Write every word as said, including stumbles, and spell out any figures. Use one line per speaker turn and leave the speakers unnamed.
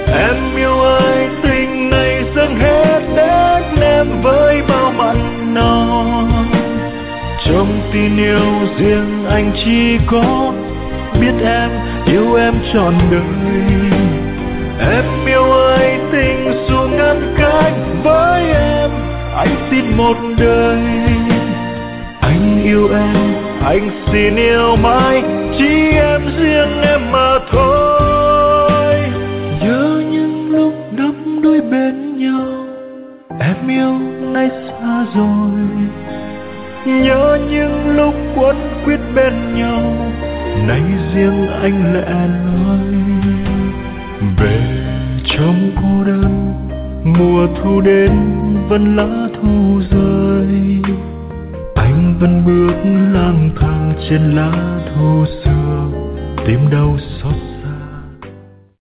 Em yêu ơi, tình này dâng hết đến em với bao mặn nồng. Trong tin yêu riêng anh chỉ có biết em yêu em trọn đời. Em yêu ơi, tình dù ngăn cách với em, anh xin một đời. Anh yêu em, anh xin yêu mãi, chỉ em riêng em mà thôi. Nhớ những lúc đắm đuối bên nhau, em yêu nay xa rồi. Nhớ những lúc quấn quýt bên nhau, nay riêng anh lẻ loi. Về trong cô đơn, mùa thu đến vẫn lá thu rơi. Anh vẫn bước lang thang trên lá thu xưa, tìm đâu xót